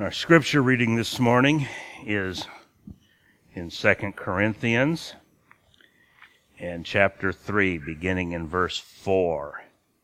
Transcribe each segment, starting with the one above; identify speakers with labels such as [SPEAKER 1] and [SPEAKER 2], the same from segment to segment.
[SPEAKER 1] Our scripture reading this morning is in 2 Corinthians and chapter 3, beginning in verse 4.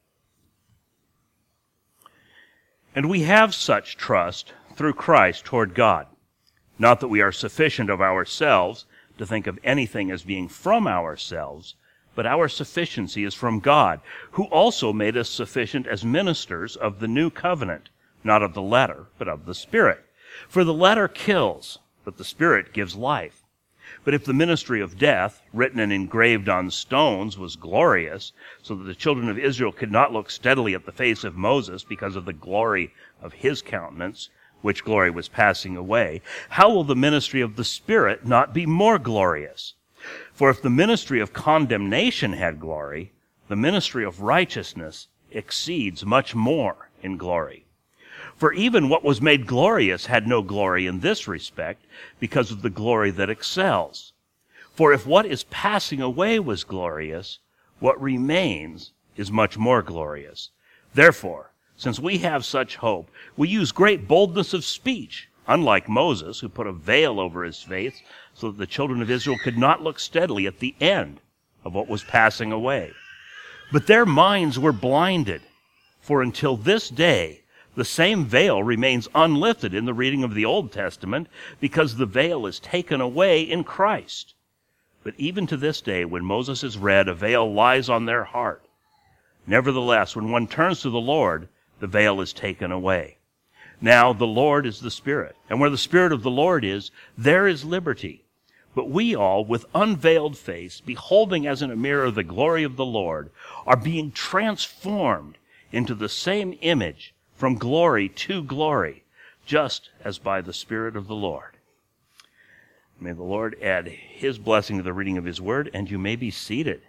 [SPEAKER 1] And we have such trust through Christ toward God, not that we are sufficient of ourselves to think of anything as being from ourselves, but our sufficiency is from God, who also made us sufficient as ministers of the new covenant, not of the letter, but of the Spirit. For the letter kills, but the Spirit gives life. But if the ministry of death, written and engraved on stones, was glorious, so that the children of Israel could not look steadily at the face of Moses because of the glory of his countenance, which glory was passing away, how will the ministry of the Spirit not be more glorious? For if the ministry of condemnation had glory, the ministry of righteousness exceeds much more in glory. For even what was made glorious had no glory in this respect, because of the glory that excels. For if what is passing away was glorious, what remains is much more glorious. Therefore, since we have such hope, we use great boldness of speech, unlike Moses, who put a veil over his face, so that the children of Israel could not look steadily at the end of what was passing away. But their minds were blinded, for until this day the same veil remains unlifted in the reading of the Old Testament, because the veil is taken away in Christ. But even to this day, when Moses is read, a veil lies on their heart. Nevertheless, when one turns to the Lord, the veil is taken away. Now the Lord is the Spirit, and where the Spirit of the Lord is, there is liberty. But we all, with unveiled face, beholding as in a mirror the glory of the Lord, are being transformed into the same image from glory to glory, just as by the Spirit of the Lord. May the Lord add his blessing to the reading of his word, and you may be seated.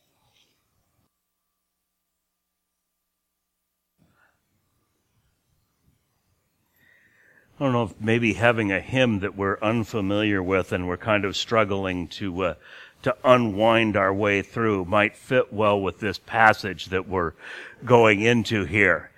[SPEAKER 1] I don't know if maybe having a hymn that we're unfamiliar with and we're kind of struggling to unwind our way through might fit well with this passage that we're going into here.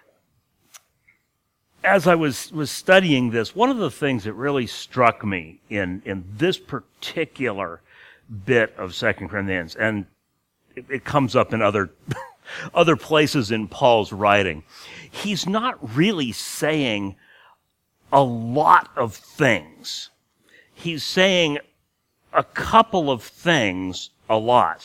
[SPEAKER 1] As I was studying this, one of the things that really struck me in this particular bit of 2 Corinthians, and it comes up in other places in Paul's writing, he's not really saying a lot of things. He's saying a couple of things a lot.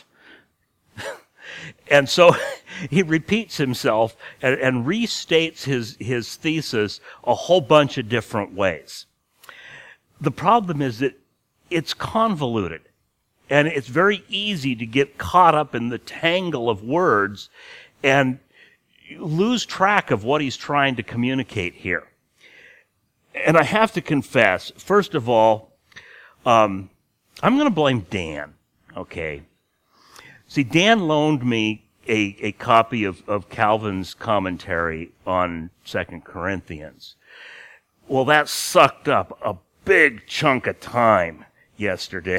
[SPEAKER 1] And so he repeats himself and restates his thesis a whole bunch of different ways. The problem is that it's convoluted, and it's very easy to get caught up in the tangle of words and lose track of what he's trying to communicate here. And I have to confess, first of all, I'm going to blame Dan, okay? See, Dan loaned me a copy of Calvin's commentary on 2 Corinthians. Well, that sucked up a big chunk of time yesterday.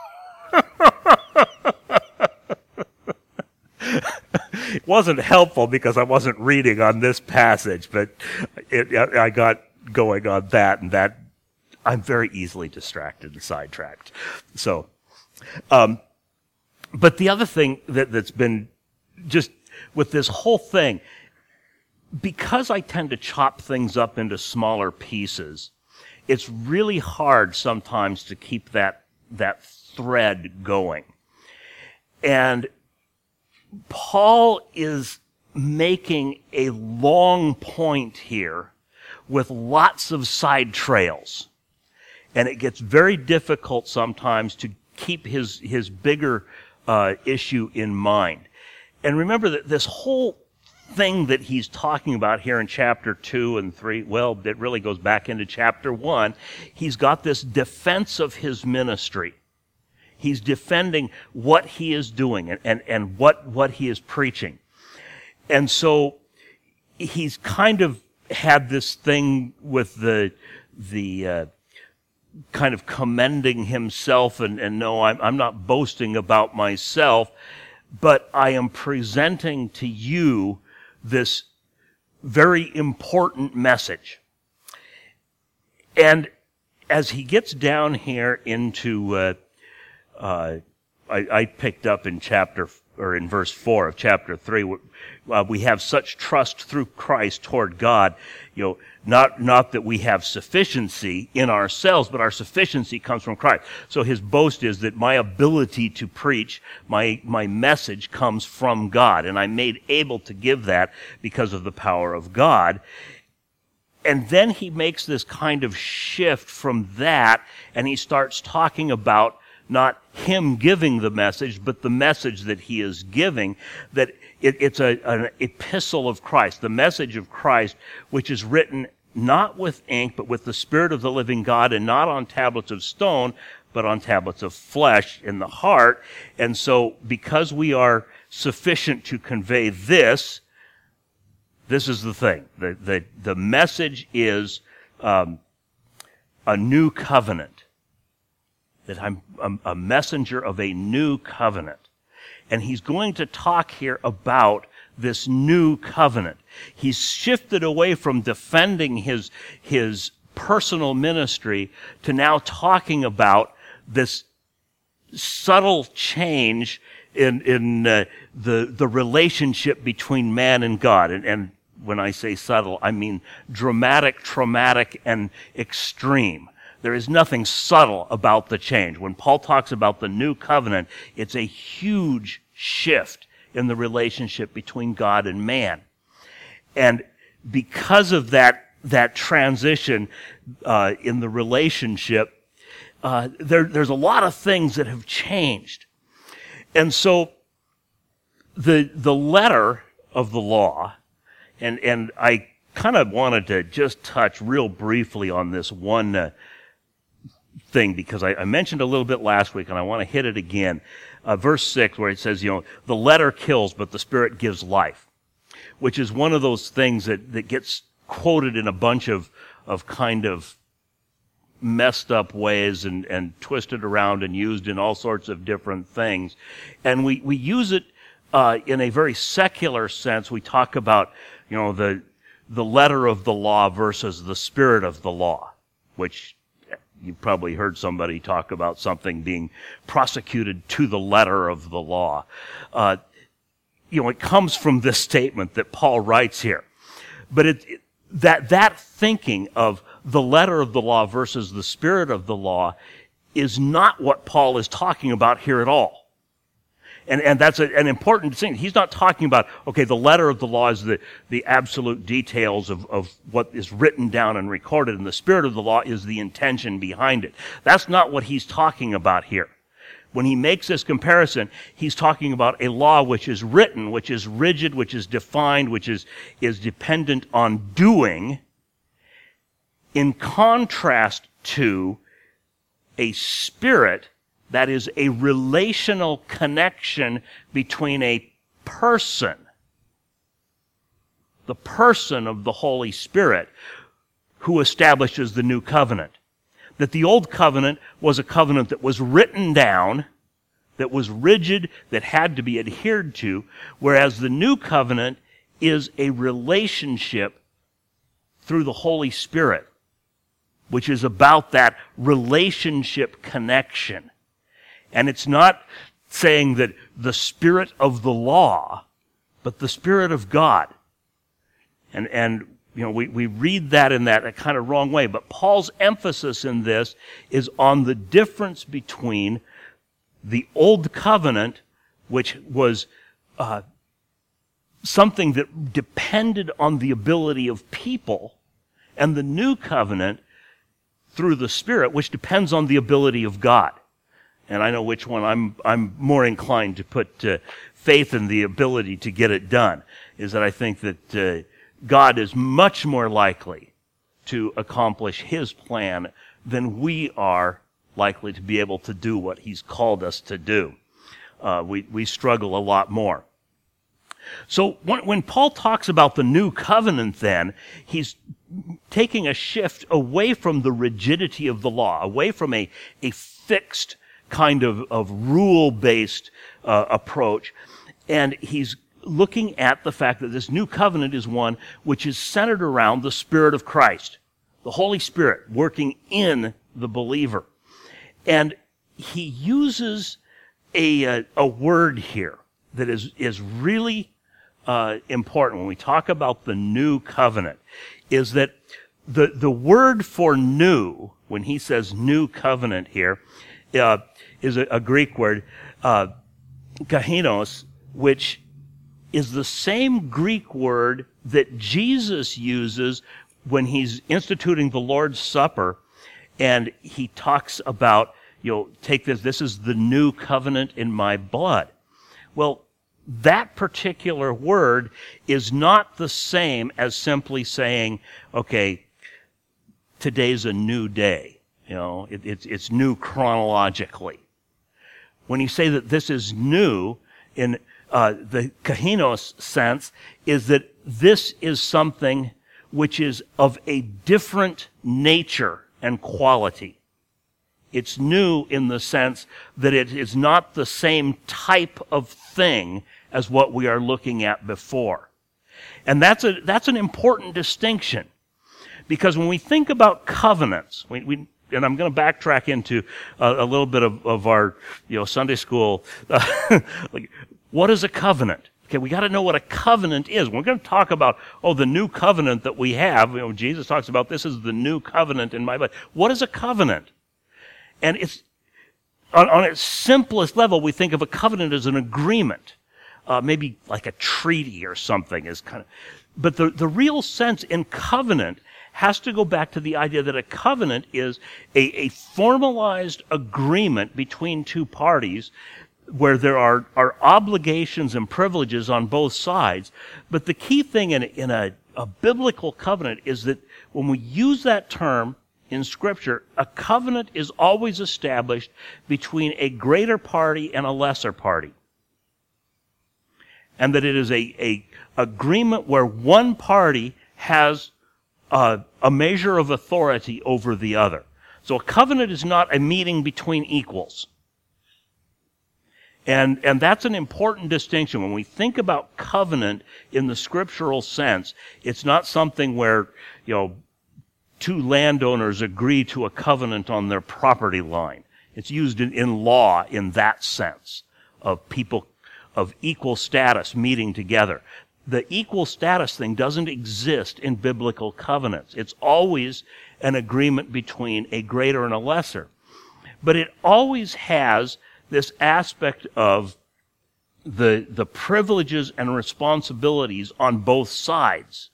[SPEAKER 1] It wasn't helpful because I wasn't reading on this passage, but I got going on that, and that I'm very easily distracted and sidetracked. So, but the other thing that's been just with this whole thing, because I tend to chop things up into smaller pieces, it's really hard sometimes to keep that thread going. And Paul is making a long point here with lots of side trails. And it gets very difficult sometimes to keep his bigger issue in mind. And remember that this whole thing that he's talking about here in chapter 2 and 3, well, it really goes back into chapter 1. He's got this defense of his ministry. He's defending what he is doing and what he is preaching. And so he's kind of had this thing with the kind of commending himself and no, I'm not boasting about myself, but I am presenting to you this very important message. And as he gets down here into, I picked up in in verse 4 of chapter 3, we have such trust through Christ toward God, not that we have sufficiency in ourselves, but our sufficiency comes from Christ. So his boast is that my ability to preach, my message comes from God, and I'm made able to give that because of the power of God. And then he makes this kind of shift from that, and he starts talking about not him giving the message, but the message that he is giving, that it's an epistle of Christ, the message of Christ, which is written not with ink, but with the Spirit of the living God, and not on tablets of stone, but on tablets of flesh in the heart. And so, because we are sufficient to convey this is the thing. The message is a new covenant. That I'm a messenger of a new covenant. And he's going to talk here about this new covenant. He's shifted away from defending his personal ministry to now talking about this subtle change in the relationship between man and God. And when I say subtle, I mean dramatic, traumatic, and extreme. There is nothing subtle about the change. When Paul talks about the new covenant, it's a huge shift in the relationship between God and man. And because of that transition in the relationship, there's a lot of things that have changed. And so the letter of the law, and I kind of wanted to just touch real briefly on this one thing, because I mentioned a little bit last week, and I want to hit it again. Verse 6, where it says, the letter kills, but the Spirit gives life, which is one of those things that gets quoted in a bunch of kind of messed up ways and twisted around and used in all sorts of different things. And we use it in a very secular sense. We talk about, the letter of the law versus the spirit of the law, which you've probably heard somebody talk about something being prosecuted to the letter of the law. It comes from this statement that Paul writes here. But that thinking of the letter of the law versus the spirit of the law is not what Paul is talking about here at all. And that's an important thing. He's not talking about, okay, the letter of the law is the absolute details of what is written down and recorded, and the spirit of the law is the intention behind it. That's not what he's talking about here. When he makes this comparison, he's talking about a law which is written, which is rigid, which is defined, which is dependent on doing, in contrast to a spirit that is a relational connection between a person, the person of the Holy Spirit, who establishes the new covenant. That the old covenant was a covenant that was written down, that was rigid, that had to be adhered to, whereas the new covenant is a relationship through the Holy Spirit, which is about that relationship connection. And it's not saying that the spirit of the law, but the Spirit of God. And we read that in that kind of wrong way. But Paul's emphasis in this is on the difference between the old covenant, which was something that depended on the ability of people, and the new covenant through the Spirit, which depends on the ability of God. And I know which one I'm more inclined to put faith in the ability to get it done, is that I think that God is much more likely to accomplish His plan than we are likely to be able to do what He's called us to do. We struggle a lot more. So when Paul talks about the new covenant, then, he's taking a shift away from the rigidity of the law, away from a fixed kind of rule-based approach, and he's looking at the fact that this new covenant is one which is centered around the Spirit of Christ, the Holy Spirit working in the believer. And he uses a word here that is really important when we talk about the new covenant, is that the word for new, when he says new covenant here, is a Greek word, kainos, which is the same Greek word that Jesus uses when he's instituting the Lord's Supper, and he talks about, take this is the new covenant in my blood. Well, that particular word is not the same as simply saying, okay, today's a new day. It's new chronologically. When you say that this is new, in the kainos sense, is that this is something which is of a different nature and quality. It's new in the sense that it is not the same type of thing as what we are looking at before. And that's an important distinction. Because when we think about covenants, and I'm going to backtrack into a little bit of our Sunday school, what is a covenant? Okay, we got to know what a covenant is. We're going to talk about, the new covenant that we have. Jesus talks about this is the new covenant in my blood. What is a covenant? And it's, on its simplest level, we think of a covenant as an agreement. Maybe like a treaty or something is kind of, but the real sense in covenant has to go back to the idea that a covenant is a formalized agreement between two parties where there are obligations and privileges on both sides. But the key thing in a biblical covenant is that when we use that term in Scripture, a covenant is always established between a greater party and a lesser party. And that it is a agreement where one party has a measure of authority over the other. So a covenant is not a meeting between equals. And that's an important distinction. When we think about covenant in the scriptural sense, it's not something where, two landowners agree to a covenant on their property line. It's used in law in that sense of people of equal status meeting together. The equal status thing doesn't exist in biblical covenants. It's always an agreement between a greater and a lesser. But it always has this aspect of the privileges and responsibilities on both sides.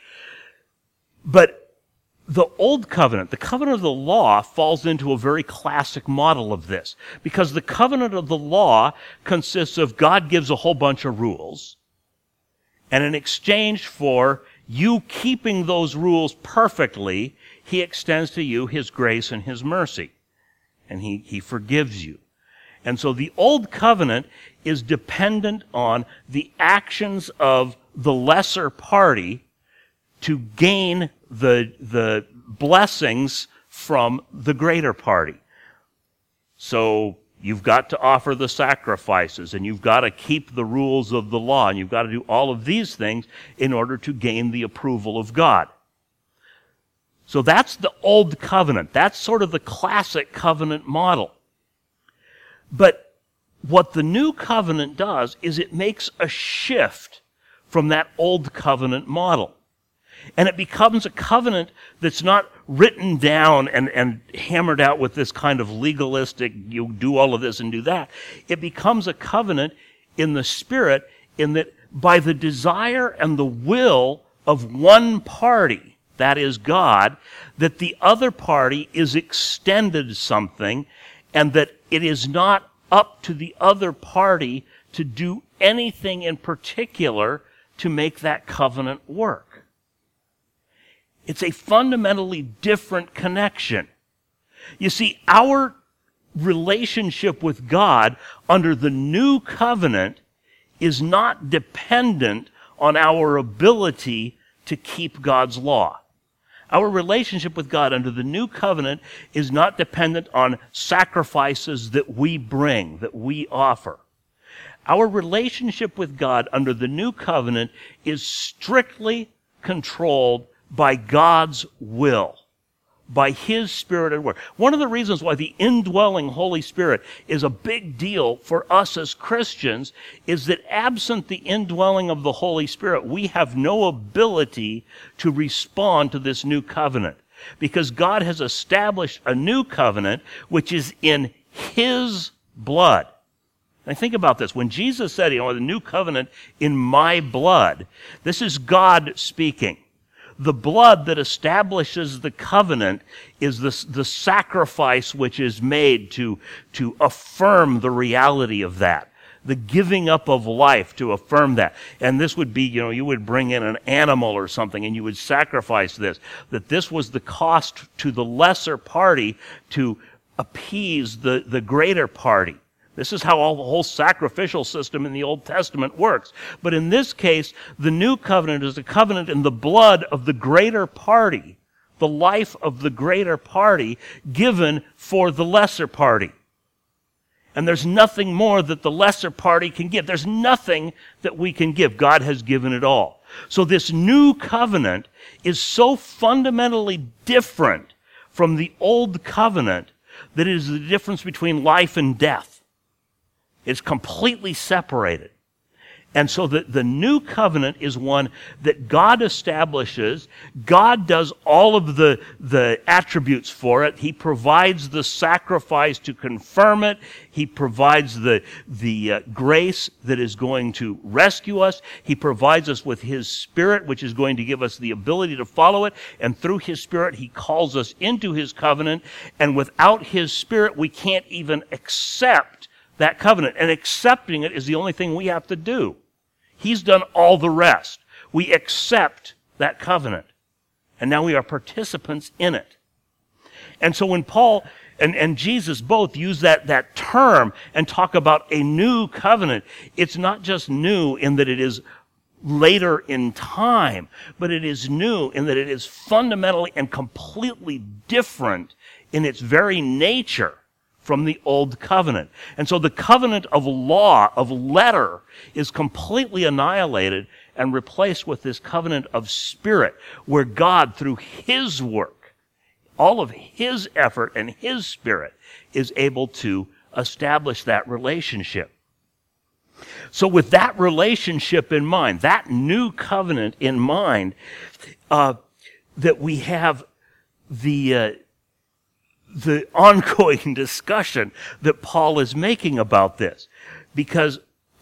[SPEAKER 1] But the Old Covenant, the covenant of the law, falls into a very classic model of this. Because the covenant of the law consists of God gives a whole bunch of rules, and in exchange for you keeping those rules perfectly, he extends to you his grace and his mercy. And he forgives you. And so the Old Covenant is dependent on the actions of the lesser party to gain the blessings from the greater party. So you've got to offer the sacrifices, and you've got to keep the rules of the law, and you've got to do all of these things in order to gain the approval of God. So that's the Old Covenant. That's sort of the classic covenant model. But what the New Covenant does is it makes a shift from that Old Covenant model. And it becomes a covenant that's not written down and hammered out with this kind of legalistic, you do all of this and do that. It becomes a covenant in the Spirit, in that by the desire and the will of one party, that is God, that the other party is extended something, and that it is not up to the other party to do anything in particular to make that covenant work. It's a fundamentally different connection. You see, our relationship with God under the new covenant is not dependent on our ability to keep God's law. Our relationship with God under the new covenant is not dependent on sacrifices that we bring, that we offer. Our relationship with God under the new covenant is strictly controlled by God's will. by His Spirit at work. One of the reasons why the indwelling Holy Spirit is a big deal for us as Christians is that absent the indwelling of the Holy Spirit, we have no ability to respond to this new covenant. Because God has established a new covenant which is in His blood. Now think about this. When Jesus said, the new covenant in my blood, this is God speaking. The blood that establishes the covenant is the sacrifice which is made to affirm the reality of that. The giving up of life to affirm that. And this would be, you would bring in an animal or something and you would sacrifice this. That this was the cost to the lesser party to appease the greater party. This is how the whole sacrificial system in the Old Testament works. But in this case, the new covenant is a covenant in the blood of the greater party, the life of the greater party given for the lesser party. And there's nothing more that the lesser party can give. There's nothing that we can give. God has given it all. So this new covenant is so fundamentally different from the old covenant that it is the difference between life and death. It's completely separated. And so the new covenant is one that God establishes. God does all of the attributes for it. He provides the sacrifice to confirm it. He provides the grace that is going to rescue us. He provides us with His Spirit, which is going to give us the ability to follow it. And through His Spirit, He calls us into His covenant. And without His Spirit, we can't even accept that covenant. And accepting it is the only thing we have to do. He's done all the rest. We accept that covenant. And now we are participants in it. And so when Paul and Jesus both use that term and talk about a new covenant, it's not just new in that it is later in time, but it is new in that it is fundamentally and completely different in its very nature from the old covenant. And so the covenant of law, of letter, is completely annihilated and replaced with this covenant of spirit, where God, through His work, all of His effort and His Spirit, is able to establish that relationship. So with that relationship in mind, that new covenant in mind, that we have the ongoing discussion that Paul is making about this. Because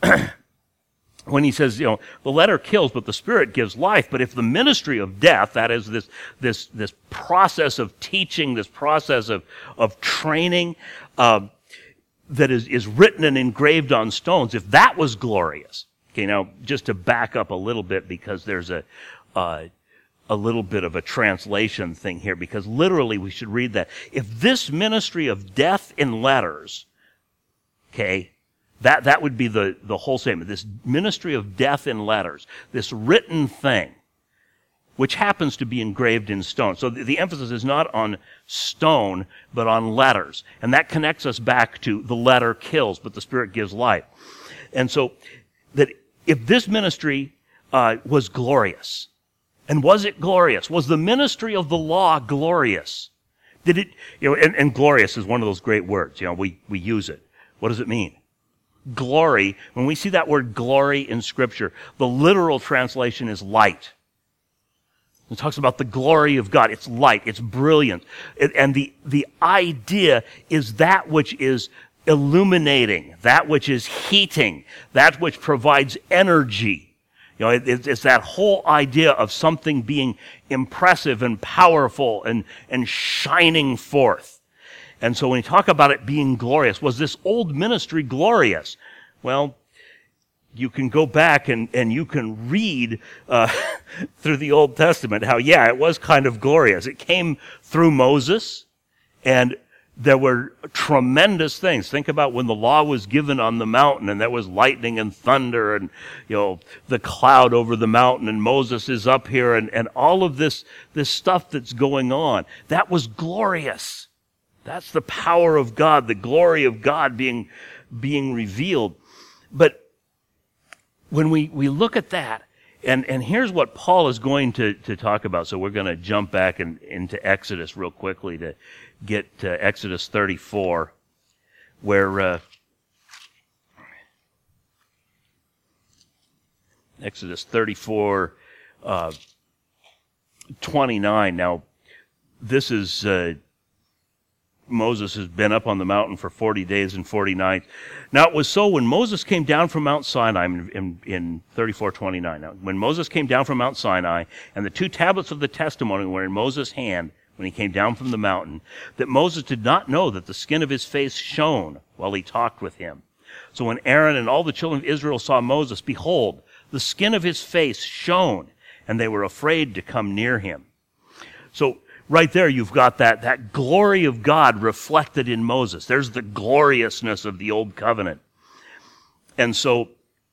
[SPEAKER 1] when he says, the letter kills, but the Spirit gives life. But if the ministry of death, that is this process of teaching, this process of training, that is written and engraved on stones, if that was glorious. Okay, now, just to back up a little bit, because there's a little bit of a translation thing here, because literally we should read that. If this ministry of death in letters, okay, that would be the whole statement. This ministry of death in letters, this written thing, which happens to be engraved in stone. So the emphasis is not on stone, but on letters. And that connects us back to the letter kills, but the Spirit gives life. And so that if this ministry was glorious, and was it glorious? Was the ministry of the law glorious? Did it, and glorious is one of those great words. We use it. What does it mean? Glory, when we see that word glory in Scripture, the literal translation is light. It talks about the glory of God. It's light. It's brilliant. And the idea is that which is illuminating, that which is heating, that which provides energy. It's that whole idea of something being impressive and powerful and shining forth. And so when you talk about it being glorious, was this old ministry glorious? Well, you can go back and you can read through the Old Testament how, it was kind of glorious. It came through Moses, and there were tremendous things. Think about when the law was given on the mountain and there was lightning and thunder and, the cloud over the mountain and Moses is up here and all of this stuff that's going on. That was glorious. That's the power of God, the glory of God being revealed. But when we look at that And here's what Paul is going to talk about. So we're going to jump back into Exodus real quickly to get to Exodus 34, where Exodus 34, 29. Now, this is Moses has been up on the mountain for 40 days and 40 nights. Now, it was so when Moses came down from Mount Sinai in 34:29. Now, when Moses came down from Mount Sinai, and the 2 tablets of the testimony were in Moses' hand when he came down from the mountain, that Moses did not know that the skin of his face shone while he talked with him. So when Aaron and all the children of Israel saw Moses, behold, the skin of his face shone, and they were afraid to come near him. So right there, you've got that glory of God reflected in Moses. There's the gloriousness of the Old Covenant. And so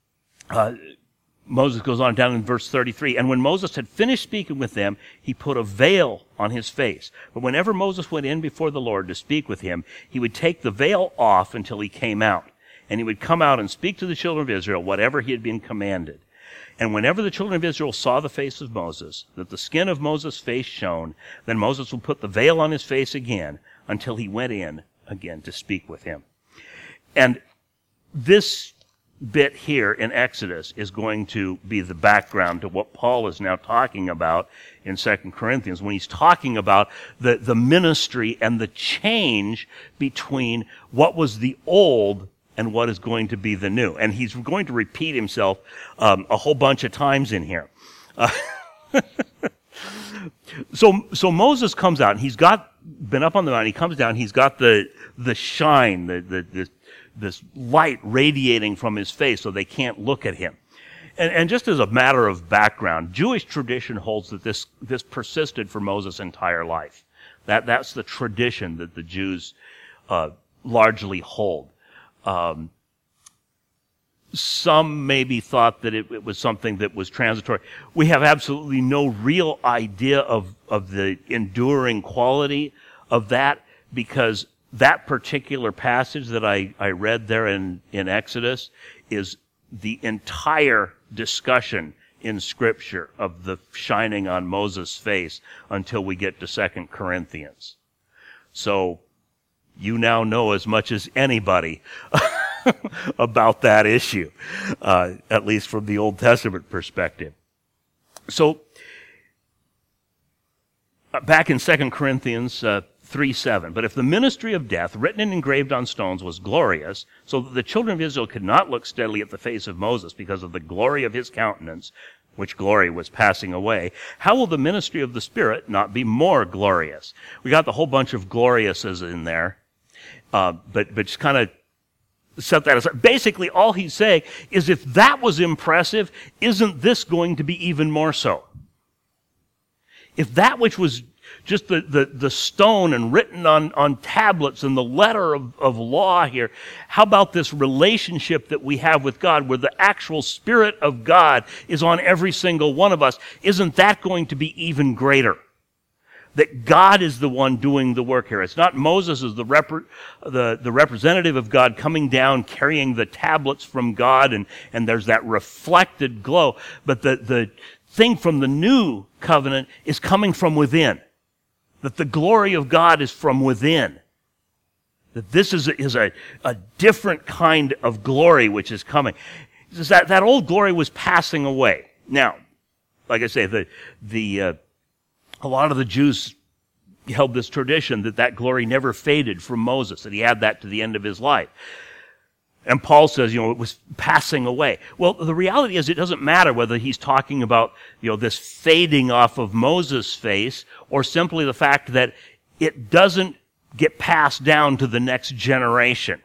[SPEAKER 1] Moses goes on down in verse 33. And when Moses had finished speaking with them, he put a veil on his face. But whenever Moses went in before the Lord to speak with him, he would take the veil off until he came out. And he would come out and speak to the children of Israel whatever he had been commanded. And whenever the children of Israel saw the face of Moses, that the skin of Moses' face shone, then Moses would put the veil on his face again until he went in again to speak with him. And this bit here in Exodus is going to be the background to what Paul is now talking about in 2 Corinthians when he's talking about the ministry and the change between what was the old and what is going to be the new. And he's going to repeat himself a whole bunch of times in here. So Moses comes out, and he's been up on the mountain, he comes down, he's got the shine, this light radiating from his face so they can't look at him. And just as a matter of background, Jewish tradition holds that this persisted for Moses' entire life. That's the tradition that the Jews largely hold. Some maybe thought that it was something that was transitory. We have absolutely no real idea of the enduring quality of that, because that particular passage that I read there in Exodus is the entire discussion in Scripture of the shining on Moses' face until we get to 2 Corinthians. So you now know as much as anybody about that issue, at least from the Old Testament perspective. So, back in 2 Corinthians 3:7, but if the ministry of death, written and engraved on stones, was glorious, so that the children of Israel could not look steadily at the face of Moses because of the glory of his countenance, which glory was passing away, how will the ministry of the Spirit not be more glorious? We got the whole bunch of gloriouses in there. But just kind of set that aside. Basically, all he's saying is if that was impressive, isn't this going to be even more so? If that which was just the stone and written on tablets and the letter of law here, how about this relationship that we have with God where the actual Spirit of God is on every single one of us? Isn't that going to be even greater? That God is the one doing the work here. It's not Moses as the representative of God coming down, carrying the tablets from God, and there's that reflected glow. But the thing from the new covenant is coming from within. That the glory of God is from within. That this is a different kind of glory which is coming. It's just that old glory was passing away. Now, like I say, a lot of the Jews held this tradition that glory never faded from Moses, that he had that to the end of his life. And Paul says, it was passing away. Well, the reality is it doesn't matter whether he's talking about, this fading off of Moses' face or simply the fact that it doesn't get passed down to the next generation.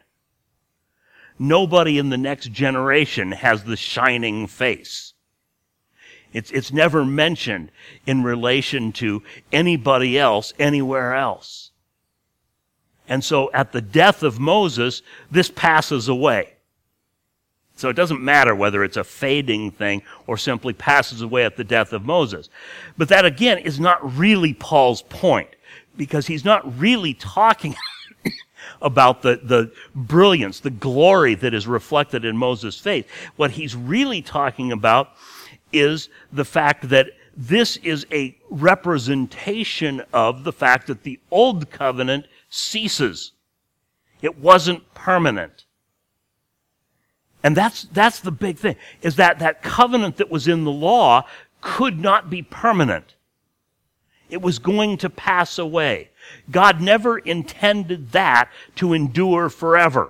[SPEAKER 1] Nobody in the next generation has the shining face. It's never mentioned in relation to anybody else, anywhere else. And so at the death of Moses, this passes away. So it doesn't matter whether it's a fading thing or simply passes away at the death of Moses. But that, again, is not really Paul's point, because he's not really talking about the brilliance, the glory that is reflected in Moses' face. What he's really talking about is the fact that this is a representation of the fact that the old covenant ceases. It wasn't permanent. And that's the big thing, is that covenant that was in the law could not be permanent. It was going to pass away. God never intended that to endure forever.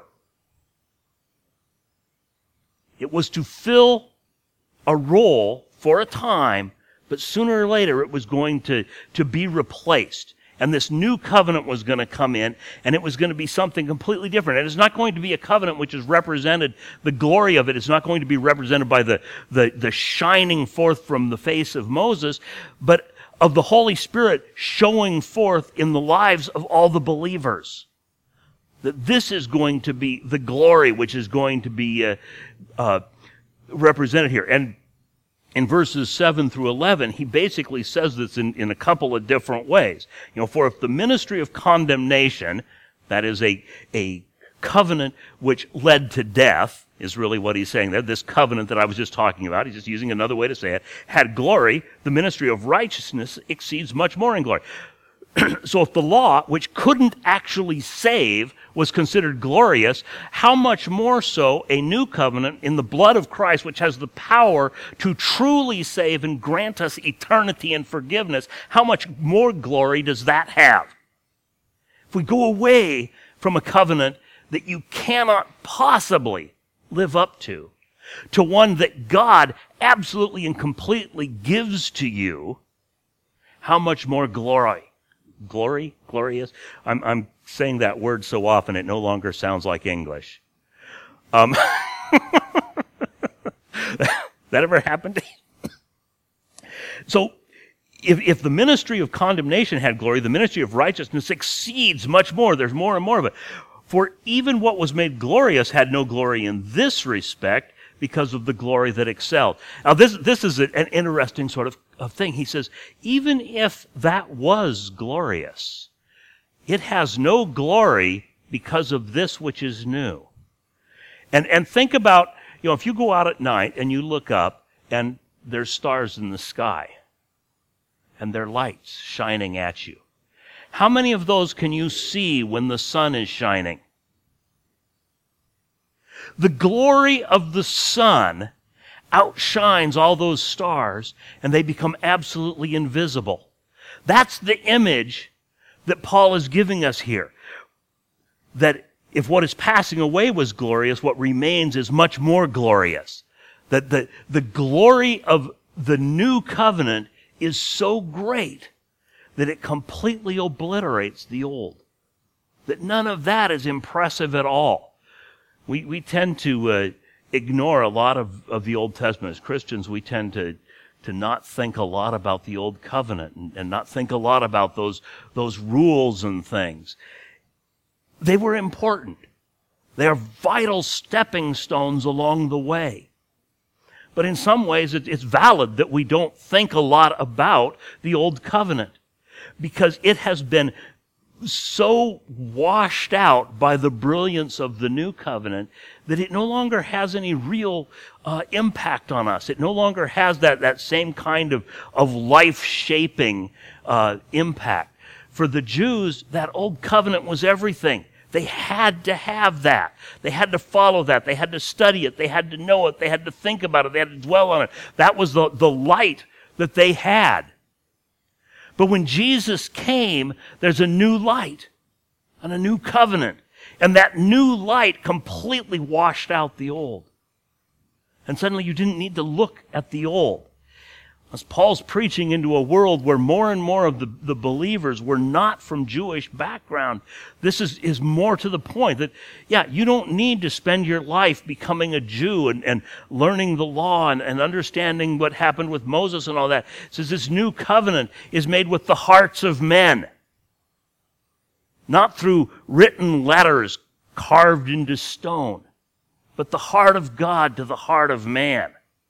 [SPEAKER 1] It was to fill a role for a time, but sooner or later it was going to be replaced. And this new covenant was going to come in, and it was going to be something completely different. And it's not going to be a covenant which is represented, the glory of it is not going to be represented by the shining forth from the face of Moses, but of the Holy Spirit showing forth in the lives of all the believers. That this is going to be the glory which is going to be represented here. And in verses 7 through 11, he basically says this in a couple of different ways. For if the ministry of condemnation, that is a covenant which led to death, is really what he's saying there. This covenant that I was just talking about, he's just using another way to say it, had glory, the ministry of righteousness exceeds much more in glory. So if the law, which couldn't actually save, was considered glorious, how much more so a new covenant in the blood of Christ, which has the power to truly save and grant us eternity and forgiveness, how much more glory does that have? If we go away from a covenant that you cannot possibly live up to one that God absolutely and completely gives to you, how much more glorious? I'm saying that word so often it no longer sounds like English. That ever happened to you? So, if the ministry of condemnation had glory, the ministry of righteousness exceeds much more. There's more and more of it. For even what was made glorious had no glory in this respect because of the glory that excelled. Now, this is an interesting sort of thing. He says, even if that was glorious, it has no glory because of this which is new. And think about, if you go out at night and you look up and there's stars in the sky and there are lights shining at you. How many of those can you see when the sun is shining? The glory of the sun outshines all those stars, and they become absolutely invisible. That's the image that Paul is giving us here. That if what is passing away was glorious, what remains is much more glorious. That the glory of the new covenant is so great that it completely obliterates the old. That none of that is impressive at all. We tend to ignore a lot of the Old Testament. As Christians, we tend to not think a lot about the Old Covenant and not think a lot about those rules and things. They were important. They are vital stepping stones along the way. But in some ways, it's valid that we don't think a lot about the Old Covenant, because it has been so washed out by the brilliance of the new covenant that it no longer has any real impact on us. It no longer has that same kind of life-shaping impact. For the Jews, that old covenant was everything. They had to have that. They had to follow that. They had to study it. They had to know it. They had to think about it. They had to dwell on it. That was the light that they had. But when Jesus came, there's a new light and a new covenant. And that new light completely washed out the old. And suddenly you didn't need to look at the old. As Paul's preaching into a world where more and more of the believers were not from Jewish background, this is more to the point that, you don't need to spend your life becoming a Jew and learning the law and understanding what happened with Moses and all that. It says this new covenant is made with the hearts of men, not through written letters carved into stone, but the heart of God to the heart of man.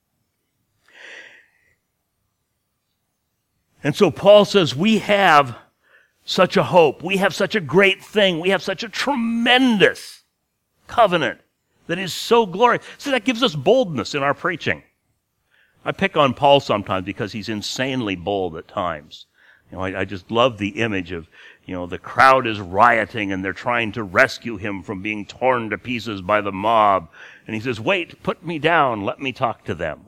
[SPEAKER 1] And so Paul says we have such a hope. We have such a great thing. We have such a tremendous covenant that is so glorious. So that gives us boldness in our preaching. I pick on Paul sometimes because he's insanely bold at times. I just love the image of, the crowd is rioting and they're trying to rescue him from being torn to pieces by the mob. And he says, wait, put me down, let me talk to them.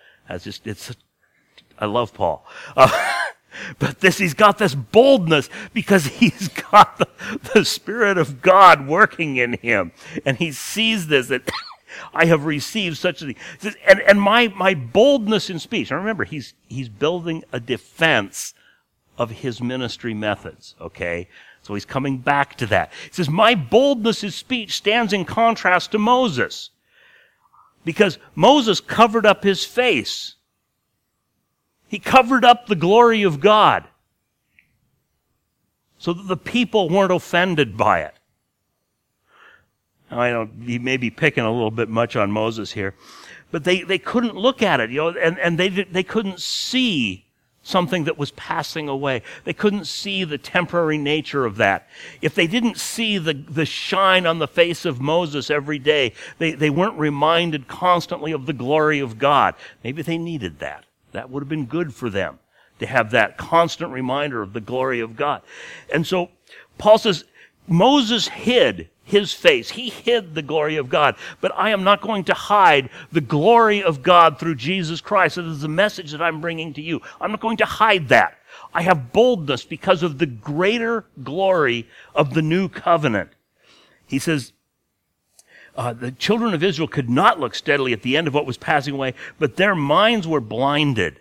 [SPEAKER 1] I love Paul. But he's got this boldness because he's got the Spirit of God working in him. And he sees this, that I have received such a thing. And my boldness in speech. Now remember, he's building a defense of his ministry methods, okay? So he's coming back to that. He says, my boldness in speech stands in contrast to Moses. Because Moses covered up his face. He covered up the glory of God so that the people weren't offended by it. Now, he may be picking a little bit much on Moses here, but they couldn't look at it, and they couldn't see something that was passing away. They couldn't see the temporary nature of that. If they didn't see the shine on the face of Moses every day, they weren't reminded constantly of the glory of God. Maybe they needed that. That would have been good for them, to have that constant reminder of the glory of God. And so Paul says, Moses hid his face. He hid the glory of God. But I am not going to hide the glory of God through Jesus Christ. It is the message that I'm bringing to you. I'm not going to hide that. I have boldness because of the greater glory of the new covenant. He says, the children of Israel could not look steadily at the end of what was passing away, but their minds were blinded.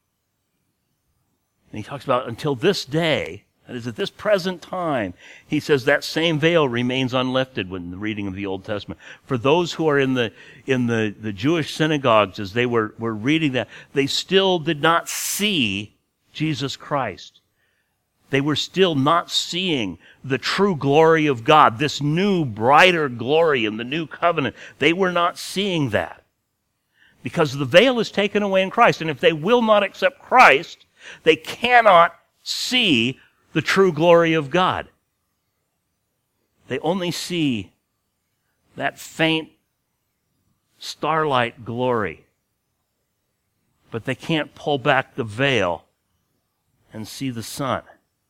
[SPEAKER 1] And he talks about until this day, that is, at this present time, he says that same veil remains unlifted when the reading of the Old Testament. For those who are in the Jewish synagogues, as they were reading that, they still did not see Jesus Christ. They were still not seeing the true glory of God, this new, brighter glory in the new covenant. They were not seeing that because the veil is taken away in Christ. And if they will not accept Christ, they cannot see the true glory of God. They only see that faint starlight glory. But they can't pull back the veil and see the sun.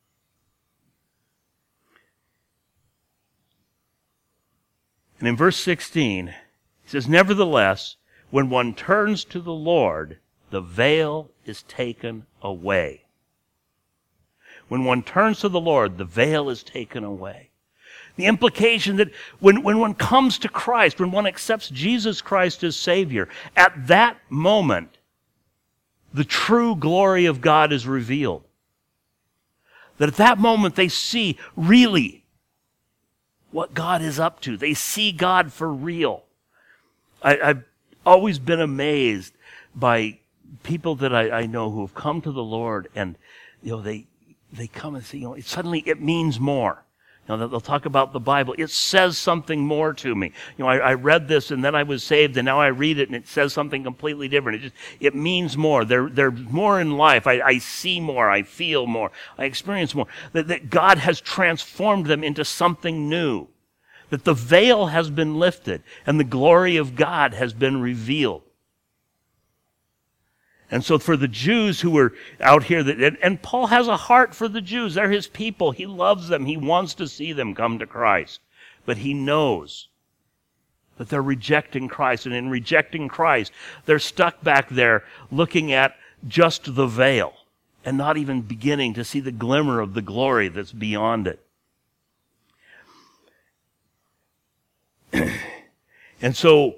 [SPEAKER 1] And in verse 16, he says, nevertheless, when one turns to the Lord, the veil is taken away. When one turns to the Lord, the veil is taken away. The implication that when one comes to Christ, when one accepts Jesus Christ as Savior, at that moment, the true glory of God is revealed. That at that moment they see really what God is up to. They see God for real. I've always been amazed by people that I know who have come to the Lord, and they come and say, suddenly it means more. They'll talk about the Bible. It says something more to me. I read this and then I was saved, and now I read it and it says something completely different. It means more. There's more in life. I see more. I feel more. I experience more. That God has transformed them into something new. That the veil has been lifted and the glory of God has been revealed. And so for the Jews who were out here, and Paul has a heart for the Jews. They're his people. He loves them. He wants to see them come to Christ. But he knows that they're rejecting Christ. And in rejecting Christ, they're stuck back there looking at just the veil and not even beginning to see the glimmer of the glory that's beyond it. And so,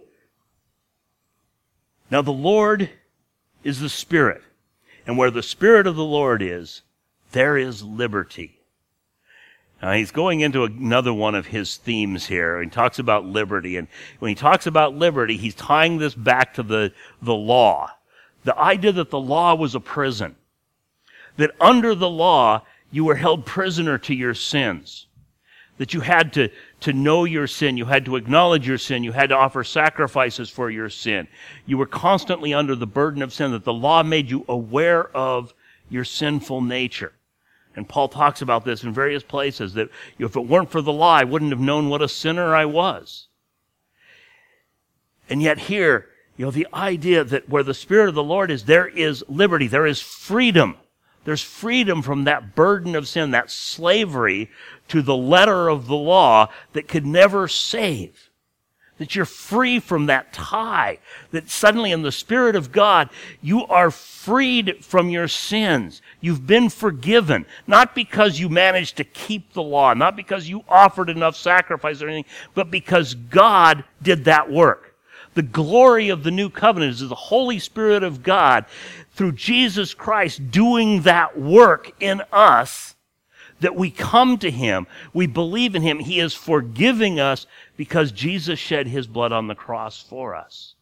[SPEAKER 1] now the Lord is the Spirit. And where the Spirit of the Lord is, there is liberty. Now, he's going into another one of his themes here. He talks about liberty. And when he talks about liberty, he's tying this back to the law. The idea that the law was a prison. That under the law, you were held prisoner to your sins. That you had to know your sin. You had to acknowledge your sin. You had to offer sacrifices for your sin. You were constantly under the burden of sin, that the law made you aware of your sinful nature. And Paul talks about this in various places, that if it weren't for the law, I wouldn't have known what a sinner I was. And yet here, The idea that where the Spirit of the Lord is, there is liberty, there is freedom. There's freedom from that burden of sin, that slavery to the letter of the law that could never save. That you're free from that tie. That suddenly in the Spirit of God, you are freed from your sins. You've been forgiven. Not because you managed to keep the law, not because you offered enough sacrifice or anything, but because God did that work. The glory of the new covenant is the Holy Spirit of God through Jesus Christ doing that work in us, that we come to Him, we believe in Him. He is forgiving us because Jesus shed His blood on the cross for us.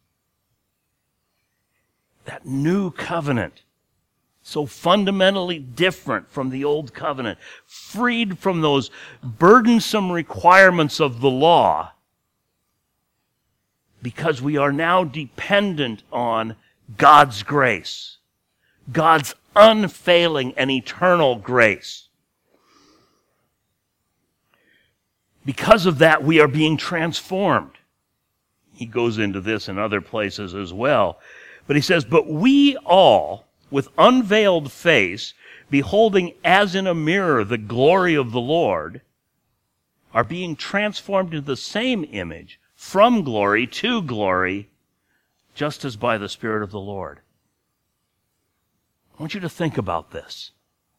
[SPEAKER 1] That new covenant, so fundamentally different from the old covenant, freed from those burdensome requirements of the law, because we are now dependent on God's grace, God's unfailing and eternal grace. Because of that, we are being transformed. He goes into this in other places as well. But he says, but we all, with unveiled face, beholding as in a mirror the glory of the Lord, are being transformed into the same image, from glory to glory, just as by the Spirit of the Lord. I want you to think about this.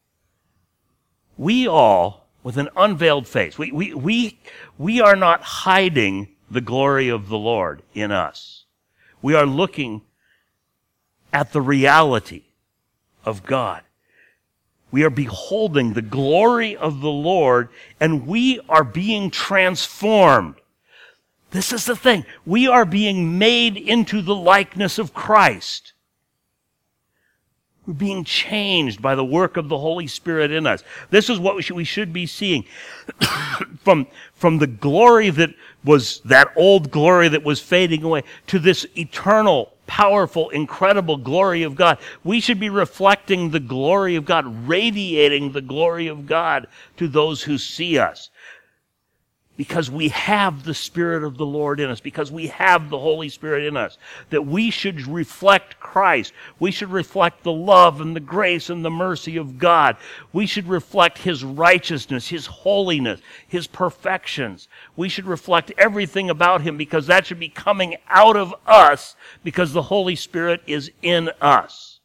[SPEAKER 1] We all, with an unveiled face, we are not hiding the glory of the Lord in us. We are looking at the reality of God. We are beholding the glory of the Lord, and we are being transformed. This is the thing. We are being made into the likeness of Christ. We're being changed by the work of the Holy Spirit in us. This is what we should be seeing. From the glory that was, that old glory that was fading away, to this eternal, powerful, incredible glory of God. We should be reflecting the glory of God, radiating the glory of God to those who see us. Because we have the Spirit of the Lord in us, because we have the Holy Spirit in us, that we should reflect Christ. We should reflect the love and the grace and the mercy of God. We should reflect His righteousness, His holiness, His perfections. We should reflect everything about Him, because that should be coming out of us, because the Holy Spirit is in us.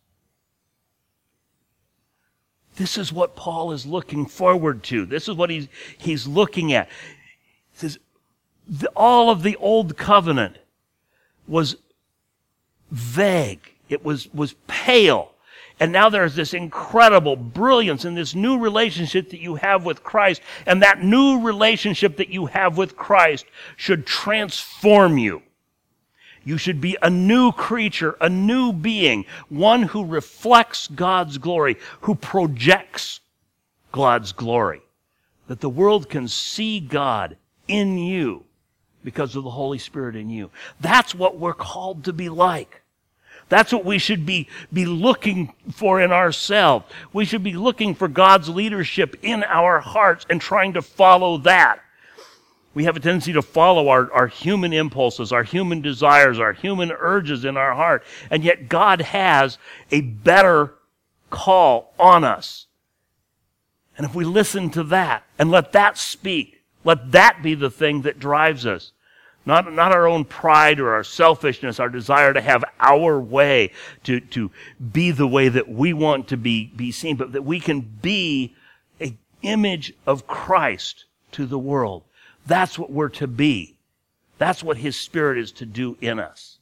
[SPEAKER 1] This is what Paul is looking forward to. This is what he's looking at. It says, all of the old covenant was vague. It was pale. And now there's this incredible brilliance in this new relationship that you have with Christ. And that new relationship that you have with Christ should transform you. You should be a new creature, a new being, one who reflects God's glory, who projects God's glory. That the world can see God in you because of the Holy Spirit in you. That's what we're called to be like. That's what we should be looking for in ourselves. We should be looking for God's leadership in our hearts and trying to follow that. We have a tendency to follow our human impulses, our human desires, our human urges in our heart. And yet God has a better call on us. And if we listen to that and let that speak, let that be the thing that drives us. Not our own pride or our selfishness, our desire to have our way, to be the way that we want to be seen, but that we can be an image of Christ to the world. That's what we're to be. That's what His Spirit is to do in us.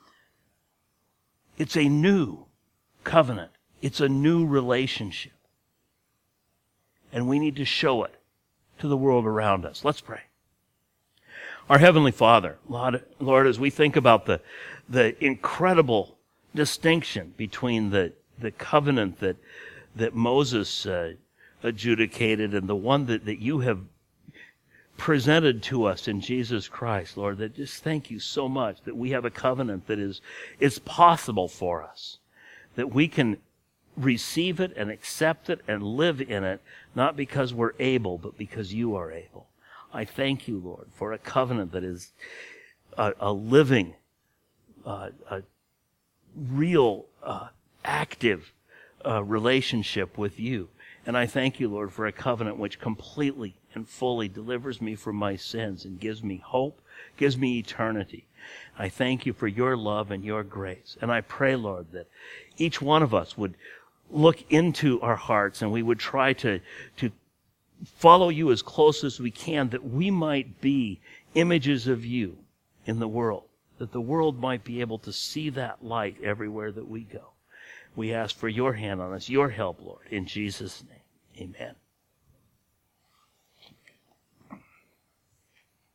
[SPEAKER 1] It's a new covenant. It's a new relationship. And we need to show it to the world around us. Let's pray. Our Heavenly Father, Lord, as we think about the incredible distinction between the covenant that Moses adjudicated and the one that you have presented to us in Jesus Christ, Lord, that just thank you so much that we have a covenant that is possible for us, that we can receive it and accept it and live in it, not because we're able, but because you are able. I thank you, Lord, for a covenant that is a living a real, active relationship with you. And I thank you, Lord, for a covenant which completely and fully delivers me from my sins and gives me hope, gives me eternity. I thank you for your love and your grace. And I pray, Lord, that each one of us would look into our hearts and we would try to follow you as close as we can, that we might be images of you in the world, that the world might be able to see that light everywhere that we go. We ask for your hand on us, your help, Lord, in Jesus' name. Amen.